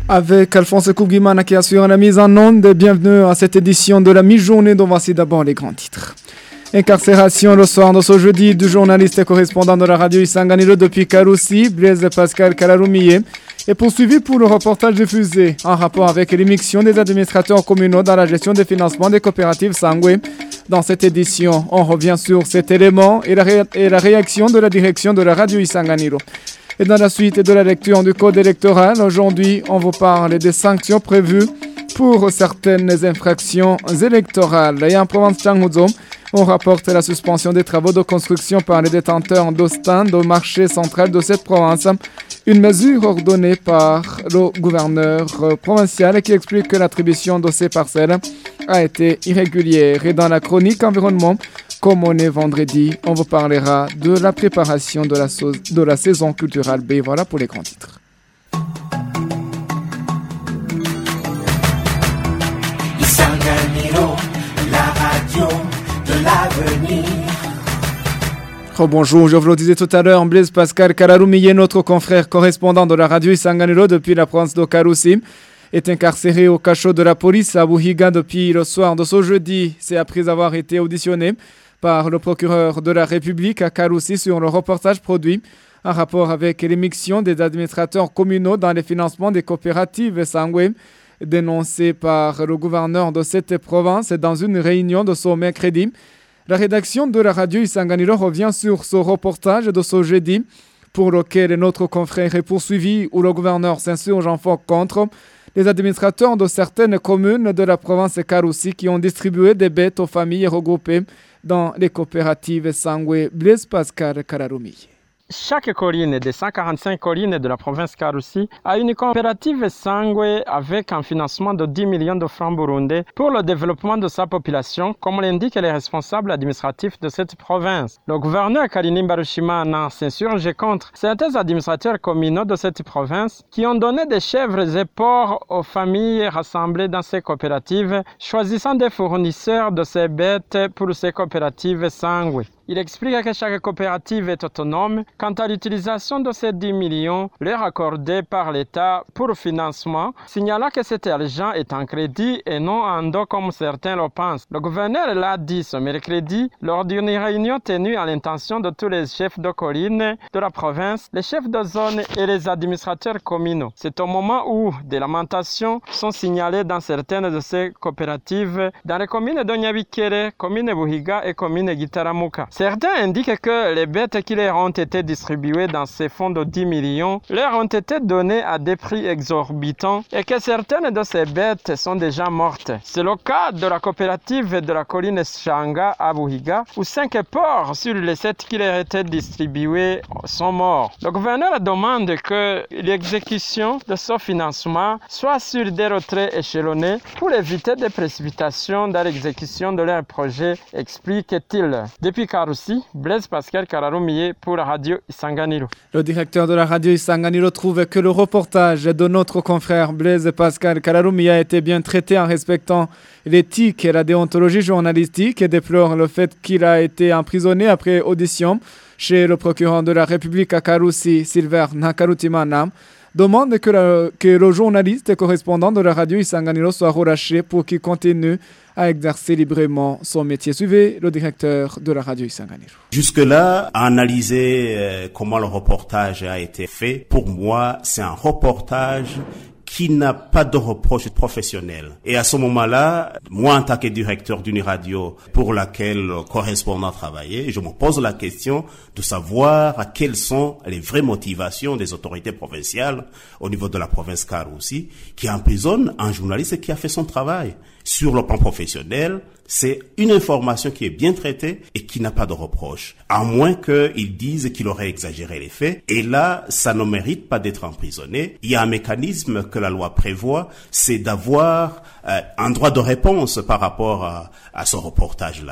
Avec Alphonse Kougimana qui assure la mise en onde. Bienvenue à cette édition de la mi-journée dont voici d'abord les grands titres. Incarcération le soir de ce jeudi du journaliste et correspondant de la radio Isanganiro depuis Karoussi, Blaise Pascal Kararumiye, est poursuivi pour le reportage diffusé en rapport avec l'émission des administrateurs communaux dans la gestion des financements des coopératives Sangwe. Dans cette édition, on revient sur cet élément et la réaction de la direction de la radio Isanganiro. Et dans la suite de la lecture du code électoral, aujourd'hui, on vous parle des sanctions prévues pour certaines infractions électorales. Et en Provence-Tchangoudzo, on rapporte la suspension des travaux de construction par les détenteurs d'Ostan au marché central de cette province. Une mesure ordonnée par le gouverneur provincial qui explique que l'attribution de ces parcelles a été irrégulière. Et dans la chronique environnement, comme on est vendredi, on vous parlera de la préparation de la saison culturelle B. Voilà pour les grands titres. Isanganiro, la radio de l'avenir. Bonjour, je vous le disais tout à l'heure, Blaise Pascal Kararumiye, notre confrère correspondant de la radio Isanganiro depuis la province de Karoussi, est incarcéré au cachot de la police à Buhiga depuis le soir de ce jeudi. C'est après avoir été auditionné par le procureur de la République à Karoussi sur le reportage produit en rapport avec l'émission des administrateurs communaux dans les financements des coopératives Sangwe, dénoncé par le gouverneur de cette province dans une réunion de ce mercredi. La rédaction de la radio Isanganiro revient sur ce reportage de ce jeudi pour lequel notre confrère est poursuivi où le gouverneur s'insurge en fort contre les administrateurs de certaines communes de la province Karoussi qui ont distribué des bêtes aux familles regroupées dans les coopératives Sangwe. Blaise Pascal Kararumiye. Chaque colline des 145 collines de la province Karoussi a une coopérative Sangwe avec un financement de 10 millions de francs burundais pour le développement de sa population, comme l'indiquent les responsables administratifs de cette province. Le gouverneur Karini Mbarushimana s'insurge contre certains administrateurs communaux de cette province qui ont donné des chèvres et porcs aux familles rassemblées dans ces coopératives, choisissant des fournisseurs de ces bêtes pour ces coopératives Sangwe. Il explique que chaque coopérative est autonome quant à l'utilisation de ces 10 millions leur accordés par l'État pour financement, signalant que cet argent est en crédit et non en dos comme certains le pensent. Le gouverneur l'a dit ce mercredi lors d'une réunion tenue à l'intention de tous les chefs de colline de la province, les chefs de zone et les administrateurs communaux. C'est au moment où des lamentations sont signalées dans certaines de ces coopératives dans les communes de Nyabikere, commune Buhiga et commune Gitaramuka. Certains indiquent que les bêtes qui leur ont été distribuées dans ces fonds de 10 millions leur ont été données à des prix exorbitants et que certaines de ces bêtes sont déjà mortes. C'est le cas de la coopérative de la colline Shanga à Buhiga où 5 porcs sur les 7 qui leur étaient distribués sont morts. Le gouverneur demande que l'exécution de ce financement soit sur des retraits échelonnés pour éviter des précipitations dans l'exécution de leur projet, explique-t-il. Depuis Karoussi, Blaise Pascal Kararumiye pour la radio Isanganiro. Le directeur de la radio Isanganiro trouve que le reportage de notre confrère Blaise Pascal Kararumiye a été bien traité en respectant l'éthique et la déontologie journalistique et déplore le fait qu'il a été emprisonné après audition chez le procureur de la République à Karoussi, Silver Nakarutimana. Demande que le journaliste et correspondant de la radio Isanganiro soit relâché pour qu'il continue à exercer librement son métier. Suivez le directeur de la radio Isanganiro. Jusque-là, à analyser comment le reportage a été fait, pour moi, c'est un reportage qui n'a pas de reproche professionnel. Et à ce moment-là, moi, en tant que directeur d'une radio pour laquelle le correspondant travaillait, je me pose la question de savoir quelles sont les vraies motivations des autorités provinciales au niveau de la province Karoussi qui emprisonnent un journaliste qui a fait son travail. Sur le plan professionnel, c'est une information qui est bien traitée et qui n'a pas de reproche. À moins qu'ils disent qu'il aurait exagéré les faits. Et là, ça ne mérite pas d'être emprisonné. Il y a un mécanisme que la loi prévoit, c'est d'avoir un droit de réponse par rapport à ce reportage-là.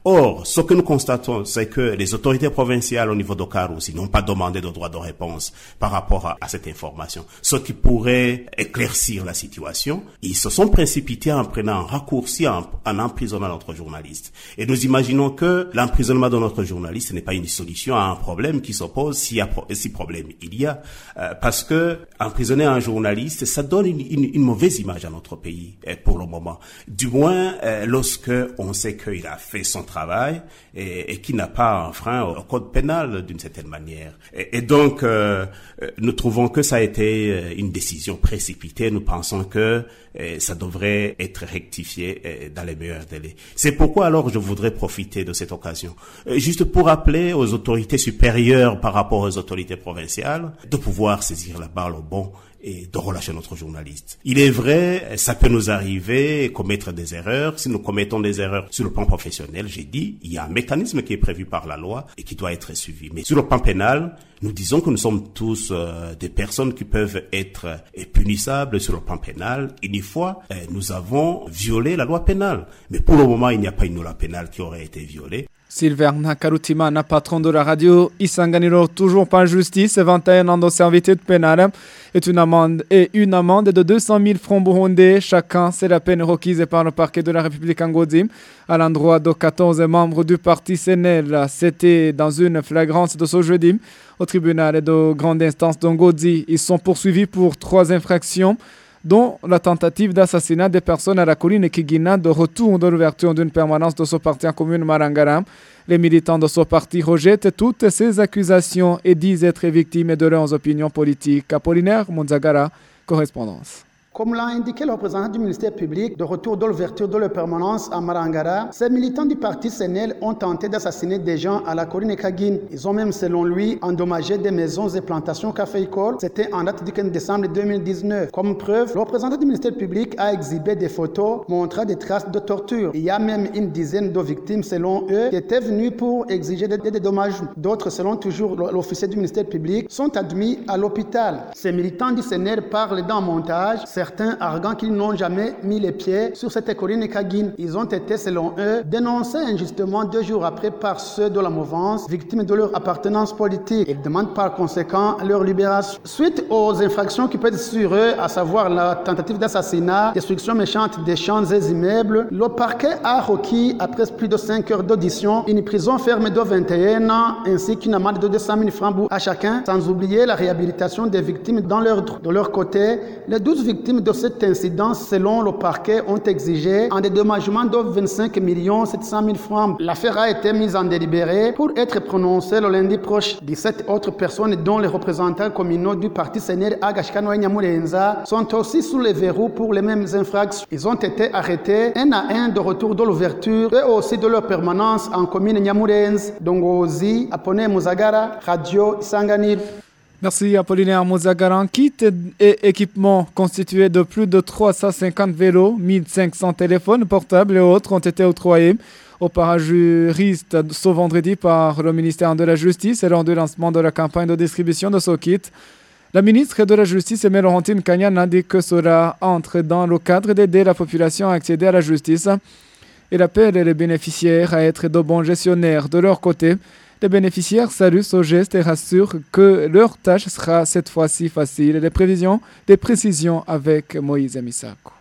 Or, ce que nous constatons, c'est que les autorités provinciales au niveau d'Okaroussi n'ont pas demandé de droit de réponse par rapport à cette information. Ce qui pourrait éclaircir la situation, ils se sont précipités en prenant un raccourci en emprisonnant notre journaliste. Et nous imaginons que l'emprisonnement de notre journaliste n'est pas une solution à un problème qui s'oppose si problème il y a. Parce que emprisonner un journaliste, ça donne une mauvaise image à notre pays pour le moment. Du moins, lorsque on sait qu'il a fait son travail et qu'il n'a pas enfreint au code pénal d'une certaine manière. Et donc, nous trouvons que ça a été une décision précipitée. Nous pensons que ça devrait être rectifié dans les meilleurs délais. C'est pourquoi alors je voudrais profiter de cette occasion, juste pour rappeler aux autorités supérieures par rapport aux autorités provinciales de pouvoir saisir la balle au bon et de relâcher notre journaliste. Il est vrai, ça peut nous arriver, commettre des erreurs. Si nous commettons des erreurs sur le plan professionnel, j'ai dit, il y a un mécanisme qui est prévu par la loi et qui doit être suivi. Mais sur le plan pénal, nous disons que nous sommes tous des personnes qui peuvent être punissables sur le plan pénal. Une fois, nous avons violé la loi pénale. Mais pour le moment, il n'y a pas une loi pénale qui aurait été violée. Silverna Karutimana, patron de la radio Isanganiro, toujours pas justice, 21 ans de servitude pénale et une amende de 200 000 francs burundais. Chacun, c'est la peine requise par le parquet de la République Ngozi à l'endroit de 14 membres du parti CNL. C'était dans une flagrance de ce jeudi au tribunal de grande instance de Ngozi. Ils sont poursuivis pour 3 infractions, dont la tentative d'assassinat des personnes à la colline Kigina de retour de l'ouverture d'une permanence de ce parti en commune Marangara. Les militants de ce parti rejettent toutes ces accusations et disent être victimes de leurs opinions politiques. Apollinaire Monzagara, correspondance. Comme l'a indiqué le représentant du ministère public, de retour de l'ouverture de leur permanence à Marangara, ces militants du parti CNL ont tenté d'assassiner des gens à la colline Kagine. Ils ont même, selon lui, endommagé des maisons et plantations caféicoles. C'était en date du 15 décembre 2019. Comme preuve, le représentant du ministère public a exhibé des photos montrant des traces de torture. Il y a même une dizaine de victimes, selon eux, qui étaient venues pour exiger des dédommagements. D'autres, selon toujours l'officier du ministère public, sont admis à l'hôpital. Ces militants du CNL parlent d'un montage. Certains arguant qu'ils n'ont jamais mis les pieds sur cette colline Kagine. Ils ont été, selon eux, dénoncés injustement 2 jours après par ceux de la mouvance, victimes de leur appartenance politique. Ils demandent par conséquent leur libération. Suite aux infractions qui pèsent sur eux, à savoir la tentative d'assassinat, destruction méchante des champs et immeubles, le parquet a requis, après plus de 5 heures d'audition, une prison ferme de 21 ans ainsi qu'une amende de 200 000 francs à chacun, sans oublier la réhabilitation des victimes dans l'ordre. De leur côté, les 12 victimes de cet incident, selon le parquet, ont exigé un dédommagement de 25 700 000 francs. L'affaire a été mise en délibéré pour être prononcée le lundi prochain. 17 autres personnes, dont les représentants communaux du parti CNL Agashkano et Nyamurenza, sont aussi sous les verrous pour les mêmes infractions. Ils ont été arrêtés un à un de retour de l'ouverture et aussi de leur permanence en commune Nyamurenza. Dongozi, Apone Muzagara, Radio Isanganiro. Merci Apollinaire Mozagaran. Kit et équipements constitués de plus de 350 vélos, 1500 téléphones portables et autres ont été octroyés aux parajuristes ce vendredi par le ministère de la Justice et lors du lancement de la campagne de distribution de ce kit. La ministre de la Justice, Laurentine Kanyana, a dit que cela entre dans le cadre d'aider la population à accéder à la justice. Elle appelle les bénéficiaires à être de bons gestionnaires. De leur côté, les bénéficiaires saluent ce geste et rassurent que leur tâche sera cette fois-ci facile. Des précisions avec Moïse Misako.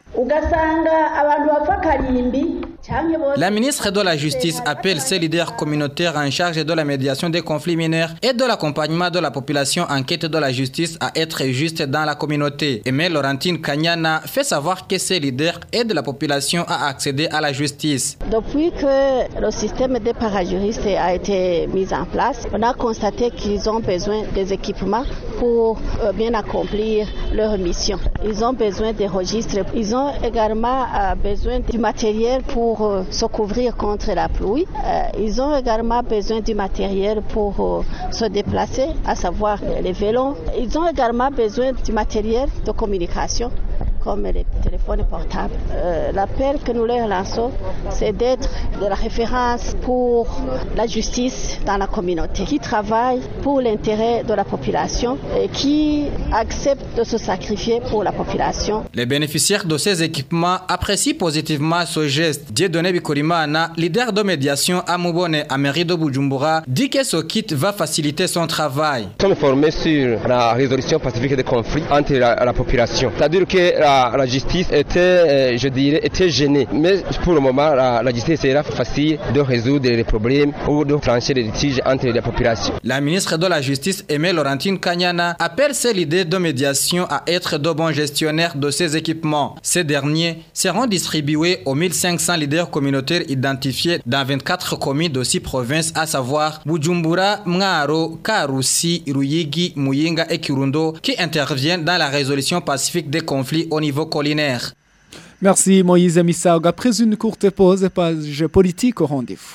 La ministre de la Justice appelle ses leaders communautaires en charge de la médiation des conflits mineurs et de l'accompagnement de la population en quête de la justice à être juste dans la communauté. Aimée Laurentine Kanyana fait savoir que ces leaders aident la population à accéder à la justice. Depuis que le système des parajuristes a été mis en place, on a constaté qu'ils ont besoin des équipements pour bien accomplir leur mission. Ils ont besoin des registres, ils ont également besoin du matériel pour se couvrir contre la pluie. Ils ont également besoin du matériel pour se déplacer, à savoir les vélos. Ils ont également besoin du matériel de communication comme les téléphones portables. L'appel que nous leur lançons, c'est d'être de la référence pour la justice dans la communauté, qui travaille pour l'intérêt de la population et qui accepte de se sacrifier pour la population. Les bénéficiaires de ces équipements apprécient positivement ce geste. Dieudonné Bikolimana, leader de médiation à Mubone, à mairie de Bujumbura, dit que ce kit va faciliter son travail. Nous sommes formés sur la résolution pacifique des conflits entre la population. C'est-à-dire que la justice était, était gênée. Mais pour le moment, la justice sera facile de résoudre les problèmes ou de trancher les litiges entre les populations. La ministre de la Justice, Aimée Laurentine Kanyana, appelle ces leaders de médiation à être de bons gestionnaires de ces équipements. Ces derniers seront distribués aux 1500 leaders communautaires identifiés dans 24 communes de 6 provinces, à savoir Bujumbura, Mwaro, Karusi, Ruyigi, Muyinga et Kirundo, qui interviennent dans la résolution pacifique des conflits au niveau collinaire. Merci Moïse Missaoug. Après une courte pause, page politique au rendez-vous.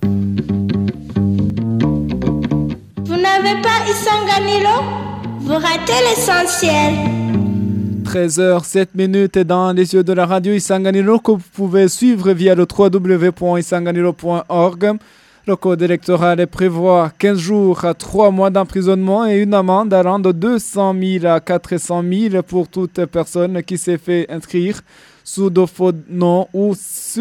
Vous n'avez pas Isanganilo? Vous ratez l'essentiel. 13h07 dans les yeux de la radio Isanganilo que vous pouvez suivre via le www.isanganilo.org. Le code électoral prévoit 15 jours à 3 mois d'emprisonnement et une amende allant de 200 000 à 400 000 pour toute personne qui s'est fait inscrire sous de faux noms ou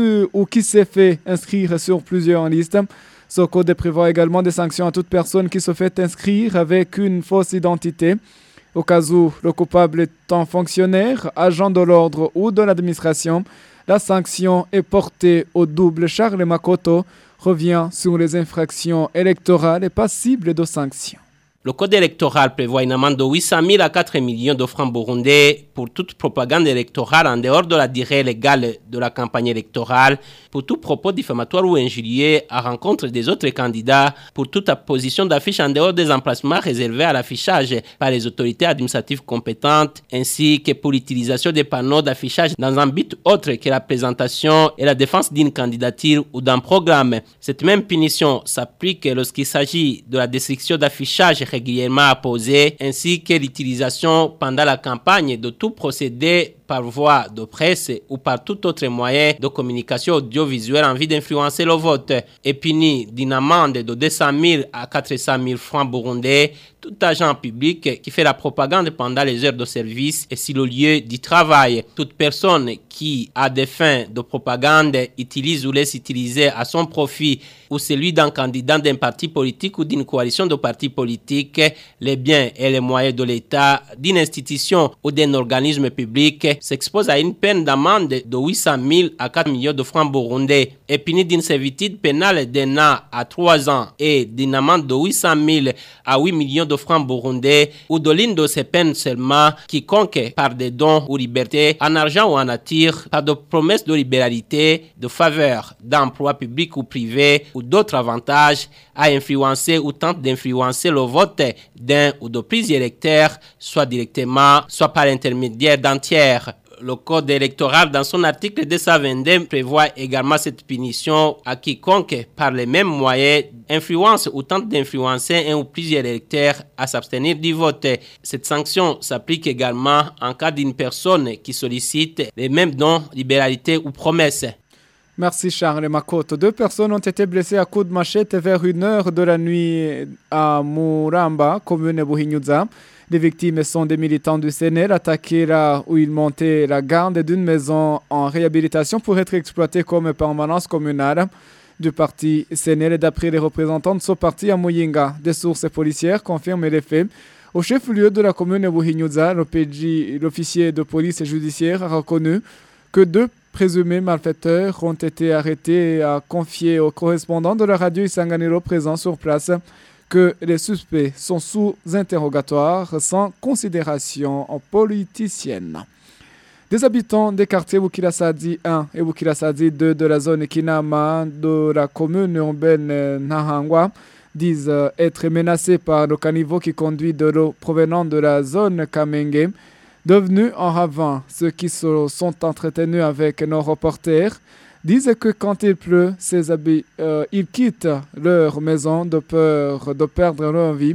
qui s'est fait inscrire sur plusieurs listes. Ce code prévoit également des sanctions à toute personne qui se fait inscrire avec une fausse identité. Au cas où le coupable est un fonctionnaire, agent de l'ordre ou de l'administration, la sanction est portée au double. Charles Makoto revient sur les infractions électorales et passibles de sanctions. Le code électoral prévoit une amende de 800 000 à 4 millions de francs burundais pour toute propagande électorale en dehors de la durée légale de la campagne électorale, pour tout propos diffamatoire ou injurieux à rencontre des autres candidats, pour toute apposition d'affiches en dehors des emplacements réservés à l'affichage par les autorités administratives compétentes, ainsi que pour l'utilisation des panneaux d'affichage dans un but autre que la présentation et la défense d'une candidature ou d'un programme. Cette même punition s'applique lorsqu'il s'agit de la destruction d'affichage régulièrement apposé, ainsi que l'utilisation pendant la campagne de tout procédé par voie de presse ou par tout autre moyen de communication audiovisuelle en vue d'influencer le vote, est puni d'une amende de 200 000 à 400 000 francs burundais tout agent public qui fait la propagande pendant les heures de service et sur le lieu du travail. Toute personne qui, à des fins de propagande, utilise ou laisse utiliser à son profit ou celui d'un candidat d'un parti politique ou d'une coalition de partis politiques les biens et les moyens de l'État, d'une institution ou d'un organisme public s'expose à une peine d'amende de 800 000 à 4 millions de francs burundais, est puni d'une servitude pénale d'1 an à 3 ans et d'une amende de 800 000 à 8 millions de francs burundais ou de l'une de ces peines seulement quiconque par des dons ou libertés en argent ou en nature, par de promesses de libéralité, de faveur, d'emploi public ou privé ou d'autres avantages à influencer ou tente d'influencer le vote d'un ou de plusieurs électeurs, soit directement, soit par l'intermédiaire d'un tiers. Le code électoral, dans son article 222, prévoit également cette punition à quiconque, par les mêmes moyens, influence ou tente d'influencer un ou plusieurs électeurs à s'abstenir du vote. Cette sanction s'applique également en cas d'une personne qui sollicite les mêmes dons, libéralité ou promesses. Merci Charles Makoto. 2 personnes ont été blessées à coups de machette vers 1h de la nuit à Muramba, commune de Buhinyuza. Les victimes sont des militants du CNL attaqués là où ils montaient la garde d'une maison en réhabilitation pour être exploitée comme permanence communale du parti CNL. D'après les représentants de ce parti à Muyinga, des sources policières confirment les faits. Au chef-lieu de la commune de Buhinyuza, l'officier de police judiciaire a reconnu que 2 présumés malfaiteurs ont été arrêtés et a confié aux correspondants de la radio Isanganiro présents sur place que les suspects sont sous interrogatoire sans considération politicienne. Des habitants des quartiers Bukirasadi 1 et Bukirasadi 2 de la zone Kinama de la commune urbaine Nahangwa disent être menacés par le caniveau qui conduit de l'eau provenant de la zone Kamenge, devenus en ravin. Ceux qui se sont entretenus avec nos reporters disent que quand il pleut, ils quittent leur maison de peur de perdre leur vie.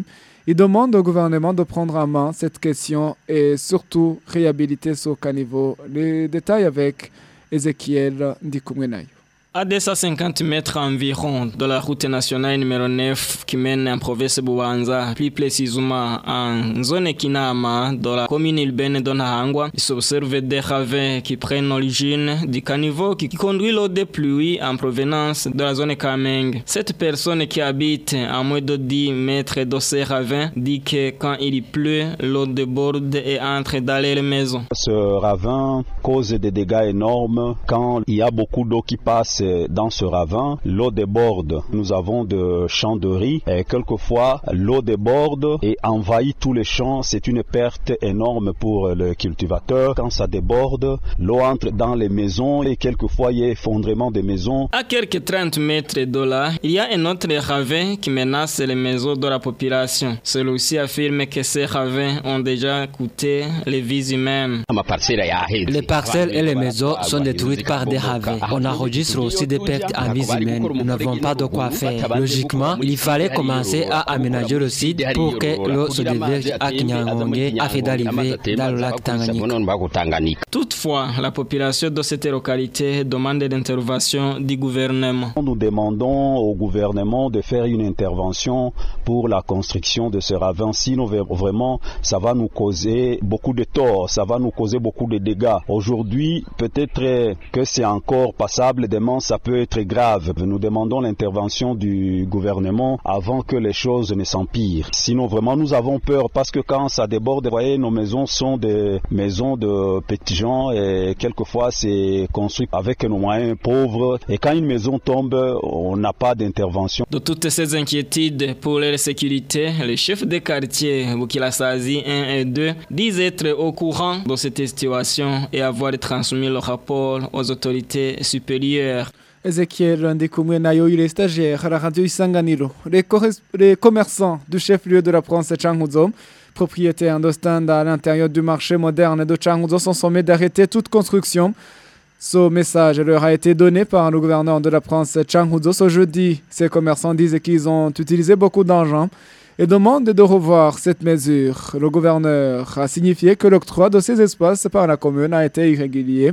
Il demande au gouvernement de prendre en main cette question et surtout réhabiliter ce caniveau. Les détails avec Ezekiel Ndikumwenayo. À 250 mètres environ de la route nationale numéro 9 qui mène en province Bubanza, plus précisément en zone Kinama, dans la commune urbaine de Nahangwa, il s'observe des ravins qui prennent l'origine du caniveau qui conduit l'eau des pluies en provenance de la zone Kameng. Cette personne qui habite à moins de 10 mètres de ces ravins dit que quand il pleut, l'eau déborde et entre dans les maisons. Ce ravin cause des dégâts énormes quand il y a beaucoup d'eau qui passe dans ce ravin, l'eau déborde. Nous avons de champs de riz et quelquefois l'eau déborde et envahit tous les champs. C'est une perte énorme pour le cultivateur. Quand ça déborde, l'eau entre dans les maisons et quelquefois il y a effondrement des maisons. À quelques 30 mètres de là, il y a un autre ravin qui menace les maisons de la population. Celui-ci affirme que ces ravins ont déjà coûté les vies humaines. Les parcelles et les maisons sont détruites par des ravins. On enregistre aussi des pertes en vie humaine. Nous n'avons pas de quoi faire. Logiquement, il fallait commencer à aménager le site pour que l'eau se déverse à Kinyangonge afin d'arriver dans le lac Tanganyika. Toutefois, la population de cette localité demande l'intervention du gouvernement. Nous demandons au gouvernement de faire une intervention pour la construction de ce ravin. Sinon, vraiment, ça va nous causer beaucoup de tort, ça va nous causer beaucoup de dégâts. Aujourd'hui, peut-être que c'est encore passable, demain, ça peut être grave. Nous demandons l'intervention du gouvernement avant que les choses ne s'empirent. Sinon, vraiment, nous avons peur parce que quand ça déborde, vous voyez, nos maisons sont des maisons de petits gens et quelquefois c'est construit avec nos moyens pauvres. Et quand une maison tombe, on n'a pas d'intervention. De toutes ces inquiétudes pour leur sécurité, les chefs des quartiers Bukilasazi 1 et 2 disent être au courant de cette situation et avoir transmis le rapport aux autorités supérieures. Ezekiel Ndikumwenayo, il est stagiaire à la radio Isanganiro. Les commerçants du chef-lieu de la province de Changuzo, propriétaires de stands à l'intérieur du marché moderne de Changuzo, sont sommés d'arrêter toute construction. Ce message leur a été donné par le gouverneur de la province de Changuzo ce jeudi. Ces commerçants disent qu'ils ont utilisé beaucoup d'argent et demandent de revoir cette mesure. Le gouverneur a signifié que l'octroi de ces espaces par la commune a été irrégulier.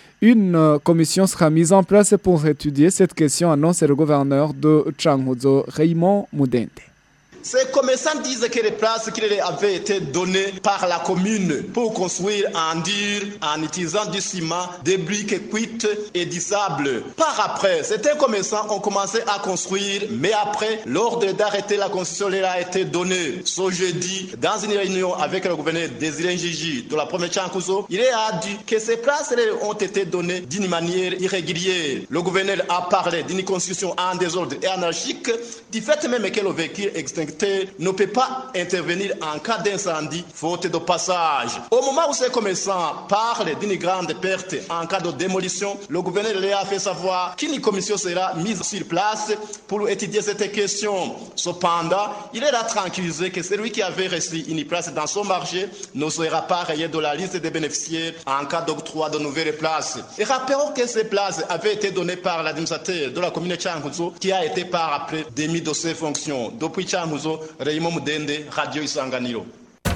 Une commission sera mise en place pour étudier cette question, annonce le gouverneur de Changuzo, Raymond Mudende. Ces commerçants disent que les places qui leur avaient été données par la commune pour construire en dur, en utilisant du ciment, des briques cuites et du sable. Par après, certains commerçants ont commencé à construire, mais après, l'ordre d'arrêter la construction leur a été donné. Ce jeudi, dans une réunion avec le gouverneur Désiré Njiji de la province de Changuzo, il a dit que ces places leur ont été données d'une manière irrégulière. Le gouverneur a parlé d'une construction en désordre et anarchique, du fait même que le véhicule extincteur ne peut pas intervenir en cas d'incendie, faute de passage. Au moment où ces commerçants parlent d'une grande perte en cas de démolition, le gouverneur leur a fait savoir qu'une commission sera mise sur place pour étudier cette question. Cependant, il leur a tranquillisé que celui qui avait reçu une place dans son marché ne sera pas rayé de la liste des bénéficiaires en cas d'octroi de nouvelles places. Et rappelons que ces places avaient été données par l'administrateur de la commune de Changuzo qui a été par après démis de ses fonctions. Depuis Changuzo, Raymond Mudende, Radio Isanganiro.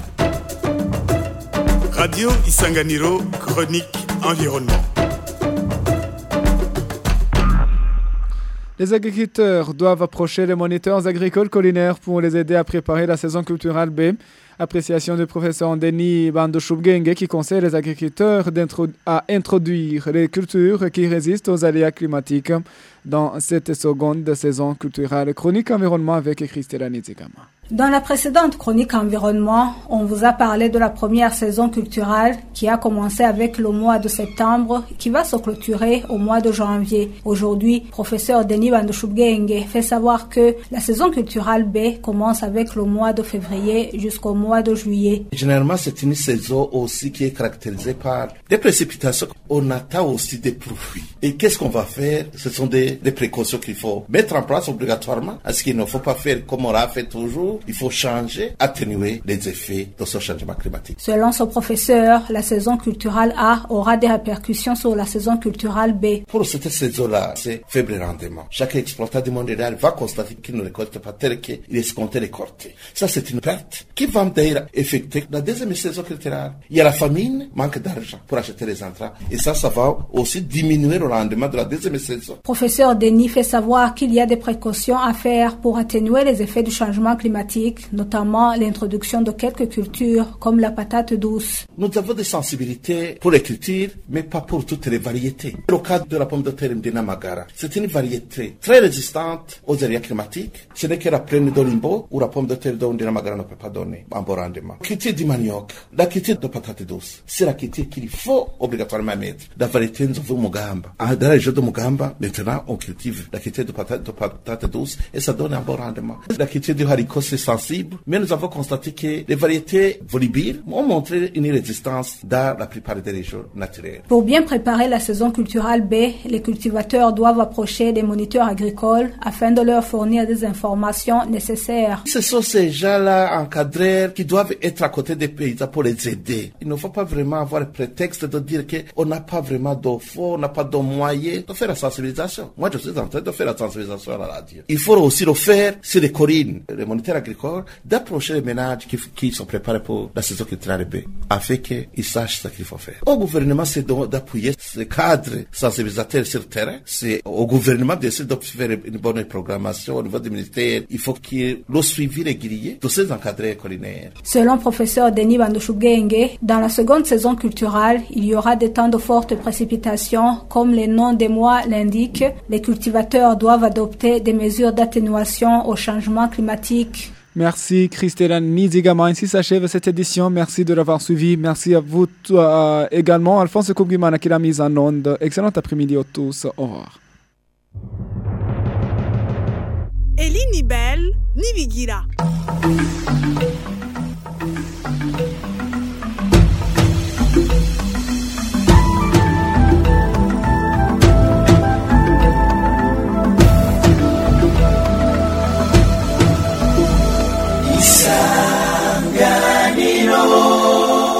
Radio Isanganiro, chronique environnement. Les agriculteurs doivent approcher les moniteurs agricoles collinaires pour les aider à préparer la saison culturelle B. Appréciation du professeur Denis Bandochoubgenge qui conseille les agriculteurs à introduire les cultures qui résistent aux aléas climatiques dans cette seconde saison culturelle. Chronique environnement avec Christella Nizigama. Dans la précédente chronique environnement, on vous a parlé de la première saison culturelle qui a commencé avec le mois de septembre qui va se clôturer au mois de janvier. Aujourd'hui, professeur Denis Bandochoubgenge fait savoir que la saison culturelle B commence avec le mois de février jusqu'au mois de juillet. Généralement, c'est une saison aussi qui est caractérisée par des précipitations. On attend aussi des profits. Et qu'est-ce qu'on va faire? Ce sont des précautions qu'il faut mettre en place obligatoirement. Est-ce qu'il ne faut pas faire comme on l'a fait toujours? nous, il faut changer, atténuer les effets de ce changement climatique. Selon ce professeur, la saison culturelle A aura des répercussions sur la saison culturelle B. Pour cette saison-là, c'est faible rendement. Chaque exploitant du monde rural va constater qu'il ne récolte pas tel qu'il escomptait récolter. Ça, c'est une perte qui va d'ailleurs affecter la deuxième saison culturelle. Il y a la famine, manque d'argent pour acheter les intrants. Et ça va aussi diminuer le rendement de la deuxième saison. Professeur Denis fait savoir qu'il y a des précautions à faire pour atténuer les effets du changement climatique, notamment l'introduction de quelques cultures comme la patate douce. Nous avons des sensibilités pour les cultures, mais pas pour toutes les variétés. Le cas de la pomme de terre Mdina Magara, c'est une variété très résistante aux aléas climatiques. Ce n'est que la plaine d'Olimbo où la pomme de terre d'Mdina Magara ne peut pas donner un bon rendement. La culture du manioc, la culture de patate douce, c'est la culture qu'il faut obligatoirement mettre. La variété de Mugamba. Dans la région de Mugamba, maintenant, on cultive la culture de patate douce et ça donne un bon rendement. La culture du haricot, c'est sensible, mais nous avons constaté que les variétés volubiles ont montré une résistance dans la plupart des régions naturelles. Pour bien préparer la saison culturelle B, les cultivateurs doivent approcher des moniteurs agricoles afin de leur fournir des informations nécessaires. Ce sont ces gens-là encadrés qui doivent être à côté des paysans pour les aider. Il ne faut pas vraiment avoir le prétexte de dire qu'on n'a pas vraiment d'infos, on n'a pas de moyens de faire la sensibilisation. Moi, je suis en train de faire la sensibilisation à la radio. Il faut aussi le faire sur les collines, les moniteurs agricoles, d'approcher les ménages qui sont préparés pour la saison culturelle B, afin qu'ils sachent ce qu'il faut faire. Au gouvernement, c'est d'appuyer ces cadres sensibilisateurs sur le terrain. C'est au gouvernement d'essayer de faire une bonne programmation au niveau du ministère. Il faut qu'il le suivi régulier de ces encadrés collinaires. Selon professeur Denis Bandushugenge, dans la seconde saison culturelle, il y aura des temps de fortes précipitations, comme les noms des mois l'indiquent. Les cultivateurs doivent adopter des mesures d'atténuation au changement climatique. Merci Christella Nizigama. Ainsi s'achève cette édition. Merci de l'avoir suivi. Merci à vous également. Alphonse Koubimana qui l'a mise en onde. Excellent après-midi à tous. Au revoir. Eli Nibel Nivigira.